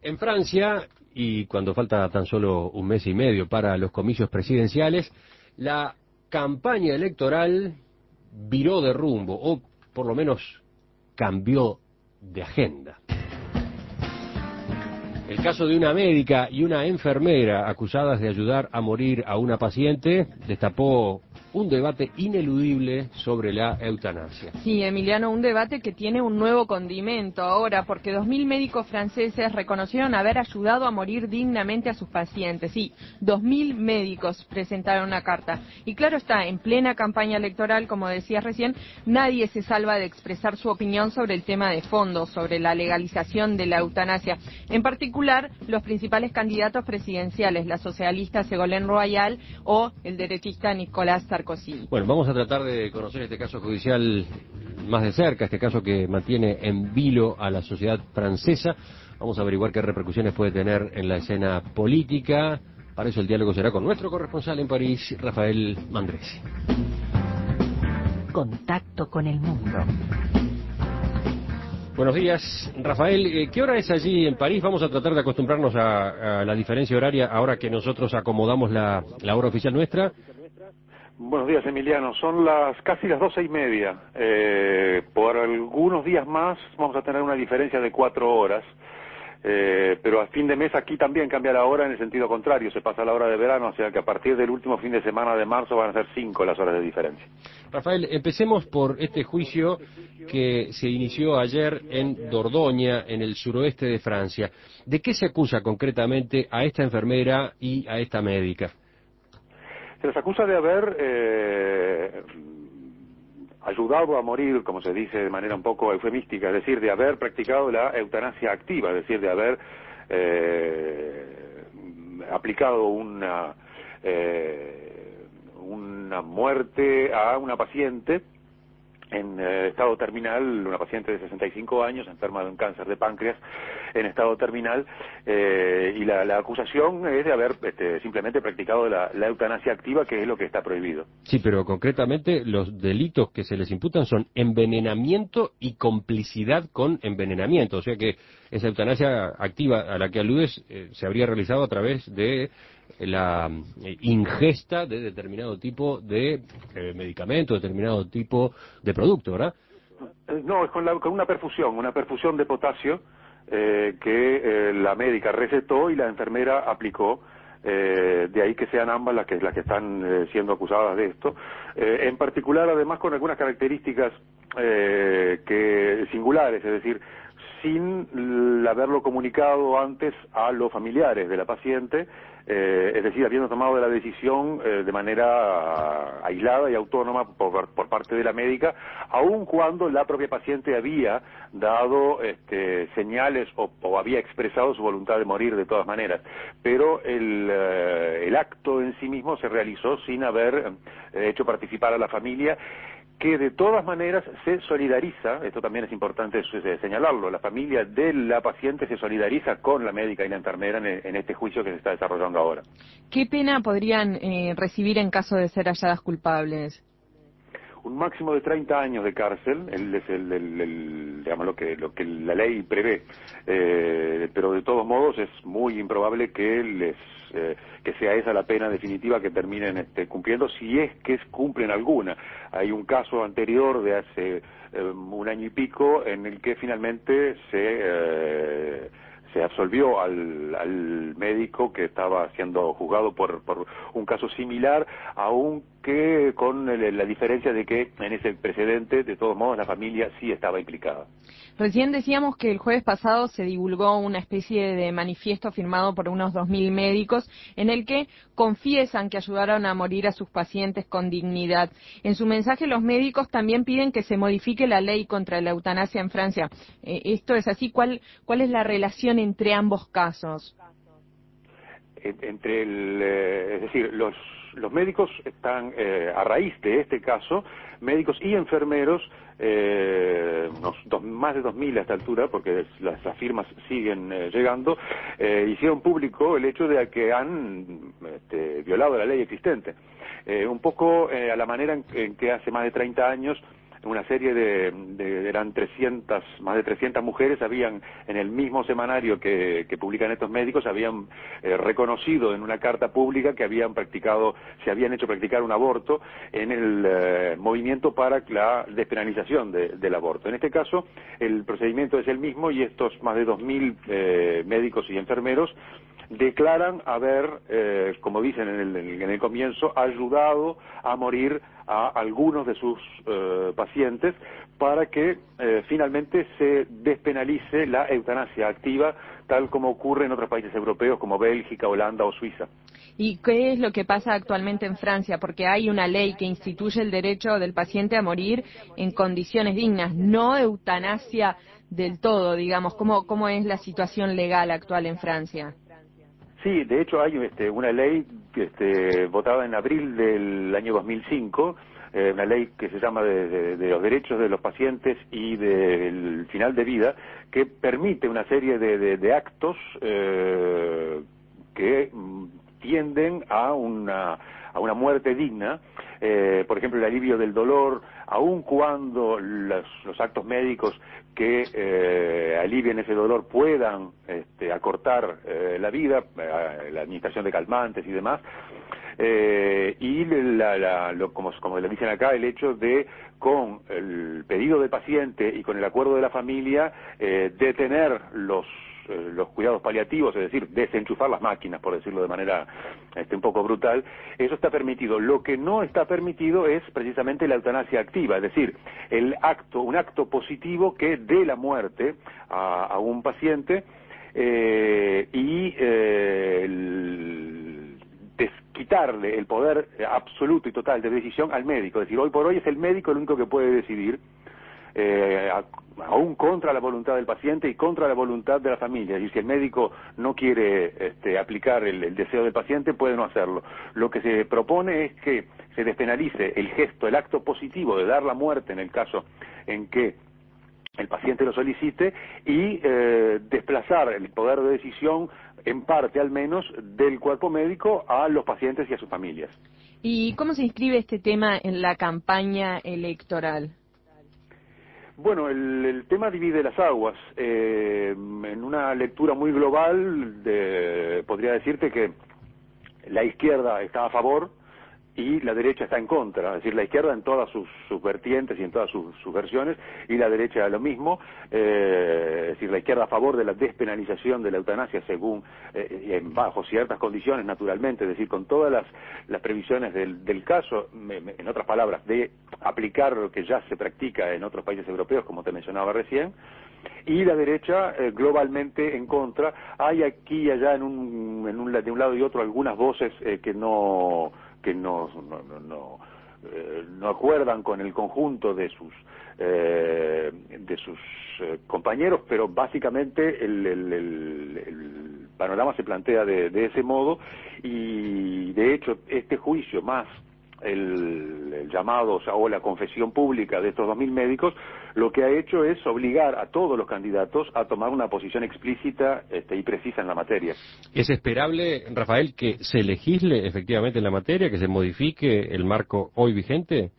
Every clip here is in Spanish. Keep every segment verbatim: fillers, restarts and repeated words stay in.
En Francia, y cuando falta tan solo un mes y medio para los comicios presidenciales, la campaña electoral viró de rumbo, o por lo menos cambió de agenda. El caso de una médica y una enfermera acusadas de ayudar a morir a una paciente destapó un debate ineludible sobre la eutanasia. Sí, Emiliano, un debate que tiene un nuevo condimento ahora, porque dos mil médicos franceses reconocieron haber ayudado a morir dignamente a sus pacientes. Sí, dos mil médicos presentaron una carta. Y claro está, en plena campaña electoral, como decías recién, nadie se salva de expresar su opinión sobre el tema de fondo, sobre la legalización de la eutanasia. En particular, los principales candidatos presidenciales, la socialista Ségolène Royal o el derechista Nicolas Sarkozy. Bueno, vamos a tratar de conocer este caso judicial más de cerca, este caso que mantiene en vilo a la sociedad francesa. Vamos a averiguar qué repercusiones puede tener en la escena política. Para eso el diálogo será con nuestro corresponsal en París, Rafael Mandresi. Contacto con el mundo. Buenos días, Rafael. ¿Qué hora es allí en París? Vamos a tratar de acostumbrarnos a, a la diferencia horaria ahora que nosotros acomodamos la, la hora oficial nuestra. Buenos días, Emiliano. Son las casi las doce y media. Eh, por algunos días más vamos a tener una diferencia de cuatro horas. Eh, pero a fin de mes aquí también cambia la hora en el sentido contrario. Se pasa la hora de verano, o sea que a partir del último fin de semana de marzo van a ser cinco las horas de diferencia. Rafael, empecemos por este juicio que se inició ayer en Dordoña, en el suroeste de Francia. ¿De qué se acusa concretamente a esta enfermera y a esta médica? Se les acusa de haber eh, ayudado a morir, como se dice de manera un poco eufemística, es decir, de haber practicado la eutanasia activa, es decir, de haber eh, aplicado una, eh, una muerte a una paciente en eh, estado terminal, una paciente de sesenta y cinco años, enferma de un cáncer de páncreas, en estado terminal, eh, y la, la acusación es de haber este, simplemente practicado la, la eutanasia activa, que es lo que está prohibido. Sí, pero concretamente los delitos que se les imputan son envenenamiento y complicidad con envenenamiento, o sea que esa eutanasia activa a la que aludes eh, se habría realizado a través de la eh, ingesta de determinado tipo de eh, medicamento, determinado tipo de producto, ¿verdad? No, es con, la, con una perfusión, una perfusión de potasio eh, que eh, la médica recetó y la enfermera aplicó. Eh, de ahí que sean ambas las que las que están eh, siendo acusadas de esto. Eh, en particular, además, con algunas características eh, que singulares, es decir, sin haberlo comunicado antes a los familiares de la paciente, eh, es decir, habiendo tomado la decisión eh, de manera aislada y autónoma por, por parte de la médica, aun cuando la propia paciente había dado este, señales o, o había expresado su voluntad de morir de todas maneras. Pero el, eh, el acto en sí mismo se realizó sin haber eh, hecho participar a la familia, que de todas maneras se solidariza, esto también es importante señalarlo, la familia de la paciente se solidariza con la médica y la enfermera en, en este juicio que se está desarrollando ahora. ¿Qué pena podrían eh, recibir en caso de ser halladas culpables? Un máximo de treinta años de cárcel, el, es el, el, el, digamos, lo que, lo que la ley prevé, eh, pero de todos modos es muy improbable que les eh, que sea esa la pena definitiva que terminen este, cumpliendo, si es que cumplen alguna. Hay un caso anterior de hace eh, un año y pico en el que finalmente se eh, se absolvió al, al médico que estaba siendo juzgado por, por un caso similar, aunque con el, la diferencia de que en ese precedente, de todos modos, la familia sí estaba implicada. Recién decíamos que el jueves pasado se divulgó una especie de manifiesto firmado por unos dos mil médicos en el que confiesan que ayudaron a morir a sus pacientes con dignidad. En su mensaje los médicos también piden que se modifique la ley contra la eutanasia en Francia. Eh, ¿Esto es así? ¿Cuál, cuál es la relación entre ambos casos? Entre el, eh, es decir, los los médicos están, eh, a raíz de este caso, médicos y enfermeros, eh, unos dos, más de dos mil a esta altura, porque las, las firmas siguen eh, llegando, eh, hicieron público el hecho de que han este, violado la ley existente. Eh, un poco eh, a la manera en, en que hace más de treinta años una serie de, de eran trescientas, más de trescientas mujeres habían, en el mismo semanario que, que publican estos médicos, habían eh, reconocido en una carta pública que habían practicado, se habían hecho practicar un aborto en el eh, movimiento para la despenalización de, del aborto. En este caso, el procedimiento es el mismo y estos más de dos mil eh, médicos y enfermeros declaran haber, eh, como dicen en el, en el comienzo, ayudado a morir a algunos de sus eh, pacientes para que eh, finalmente se despenalice la eutanasia activa, tal como ocurre en otros países europeos como Bélgica, Holanda o Suiza. ¿Y qué es lo que pasa actualmente en Francia? Porque hay una ley que instituye el derecho del paciente a morir en condiciones dignas, no eutanasia del todo, digamos. ¿Cómo, cómo es la situación legal actual en Francia? Sí, de hecho hay este, una ley este, votada en abril del año dos mil cinco, eh, una ley que se llama de, de, de los derechos de los pacientes y del final de vida, que permite una serie de, de, de actos eh, que mm, tienden a una, a una muerte digna, eh, por ejemplo el alivio del dolor, aun cuando los, los actos médicos que eh, alivien ese dolor puedan este, acortar eh, la vida, eh, la administración de calmantes y demás, eh, y la, la, lo, como, como le dicen acá, el hecho de, con el pedido del paciente y con el acuerdo de la familia, eh, detener los los cuidados paliativos, es decir, desenchufar las máquinas, por decirlo de manera este, un poco brutal, eso está permitido. Lo que no está permitido es precisamente la eutanasia activa, es decir, el acto, un acto positivo que dé la muerte a, a un paciente eh, y eh, el, des, quitarle el poder absoluto y total de decisión al médico. Es decir, hoy por hoy es el médico el único que puede decidir, Eh, a, aún contra la voluntad del paciente y contra la voluntad de la familia. Y si el médico no quiere este, aplicar el, el deseo del paciente, puede no hacerlo. Lo que se propone es que se despenalice el gesto, el acto positivo de dar la muerte en el caso en que el paciente lo solicite y eh, desplazar el poder de decisión, en parte al menos, del cuerpo médico a los pacientes y a sus familias. ¿Y cómo se inscribe este tema en la campaña electoral? Bueno, el, el tema divide las aguas. Eh, en una lectura muy global, de, podría decirte que la izquierda está a favor y la derecha está en contra, es decir, la izquierda en todas sus, sus vertientes y en todas sus, sus versiones, y la derecha lo mismo, eh, es decir, la izquierda a favor de la despenalización de la eutanasia según, eh, en, bajo ciertas condiciones naturalmente, es decir, con todas las, las previsiones del, del caso, me, me, en otras palabras, de aplicar lo que ya se practica en otros países europeos, como te mencionaba recién, y la derecha eh, globalmente en contra. Hay aquí y allá en un, en un, de un lado y otro algunas voces eh, que no que no no, no, no, eh, no acuerdan con el conjunto de sus eh, de sus eh, compañeros, pero básicamente el, el, el, el panorama se plantea de, de ese modo, y de hecho este juicio más El, el llamado, o sea, o la confesión pública de estos dos mil médicos, lo que ha hecho es obligar a todos los candidatos a tomar una posición explícita este, y precisa en la materia. ¿Es esperable, Rafael, que se legisle efectivamente en la materia, que se modifique el marco hoy vigente?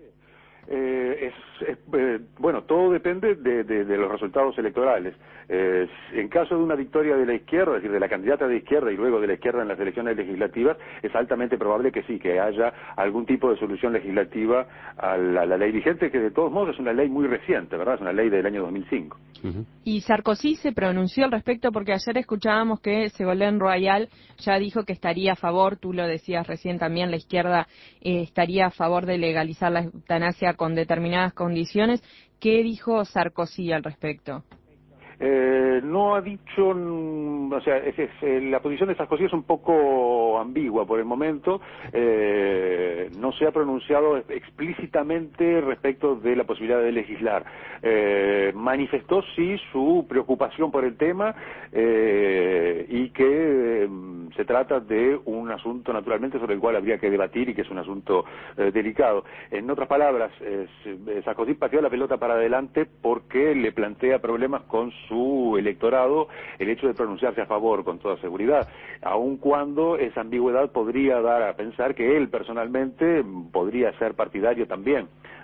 Eh, es, es, eh, bueno, todo depende de, de, de los resultados electorales. Eh, en caso de una victoria de la izquierda, es decir, de la candidata de izquierda y luego de la izquierda en las elecciones legislativas, es altamente probable que sí, que haya algún tipo de solución legislativa a la, a la ley vigente, que de todos modos es una ley muy reciente, ¿verdad? Es una ley del año dos mil cinco. Uh-huh. Y Sarkozy se pronunció al respecto, porque ayer escuchábamos que Ségolène Royal ya dijo que estaría a favor, tú lo decías recién también, la izquierda eh, estaría a favor de legalizar la eutanasia con determinadas condiciones. ¿Qué dijo Sarkozy al respecto? Eh, no ha dicho, o sea, es, es, la posición de Sarkozy es un poco ambigua por el momento, eh, no se ha pronunciado explícitamente respecto de la posibilidad de legislar. Eh, manifestó sí su preocupación por el tema eh, y que eh, se trata de un asunto naturalmente sobre el cual habría que debatir y que es un asunto eh, delicado. En otras palabras, eh, Sarkozy pateó la pelota para adelante porque le plantea problemas con su electorado el hecho de pronunciarse a favor con toda seguridad, aun cuando esa ambigüedad podría dar a pensar que él personalmente podría ser partidario también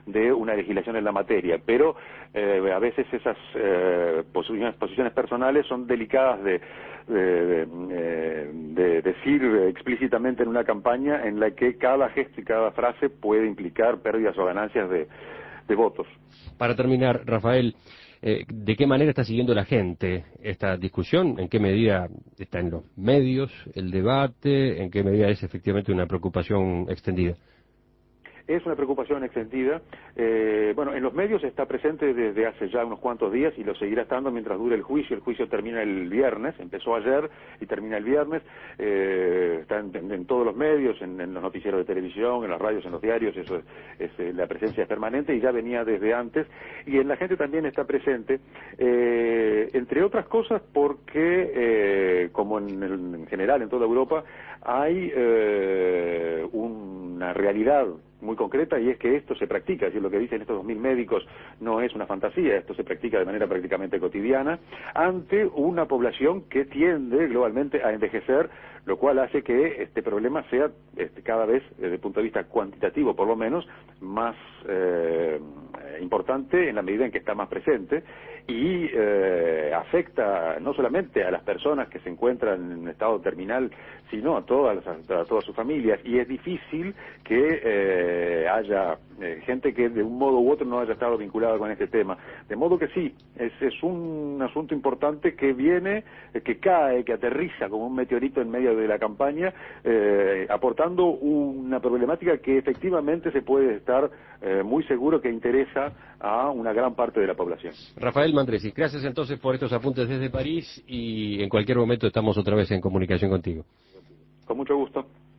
de una legislación en la materia, pero eh, a veces esas eh, posiciones, posiciones personales son delicadas de, de, de, de decir explícitamente en una campaña en la que cada gesto y cada frase puede implicar pérdidas o ganancias de, de votos. Para terminar, Rafael, eh, ¿de qué manera está siguiendo la gente esta discusión? ¿En qué medida está en los medios el debate? ¿En qué medida es efectivamente una preocupación extendida? Es una preocupación extendida. Eh, bueno, en los medios está presente desde hace ya unos cuantos días y lo seguirá estando mientras dure el juicio. El juicio termina el viernes, empezó ayer y termina el viernes. Eh, está en, en, en todos los medios, en, en los noticieros de televisión, en las radios, en los diarios, eso es, es, eh, la presencia es permanente y ya venía desde antes. Y en la gente también está presente, eh, entre otras cosas porque, eh, como en, en general en toda Europa, hay eh, una realidad muy concreta, y es que esto se practica, es decir, lo que dicen estos dos mil médicos no es una fantasía, esto se practica de manera prácticamente cotidiana ante una población que tiende globalmente a envejecer, lo cual hace que este problema sea este, cada vez, desde el punto de vista cuantitativo por lo menos, más eh, importante en la medida en que está más presente y eh, afecta no solamente a las personas que se encuentran en estado terminal, sino a todas las, a todas sus familias, y es difícil que eh, haya eh, gente que de un modo u otro no haya estado vinculada con este tema. De modo que sí, es, es un asunto importante que viene, eh, que cae, que aterriza como un meteorito en medio de la campaña, eh, aportando una problemática que efectivamente se puede estar eh, muy seguro que interesa a una gran parte de la población. Rafael Mandresi, gracias entonces por estos apuntes desde París y en cualquier momento estamos otra vez en comunicación contigo. Con mucho gusto.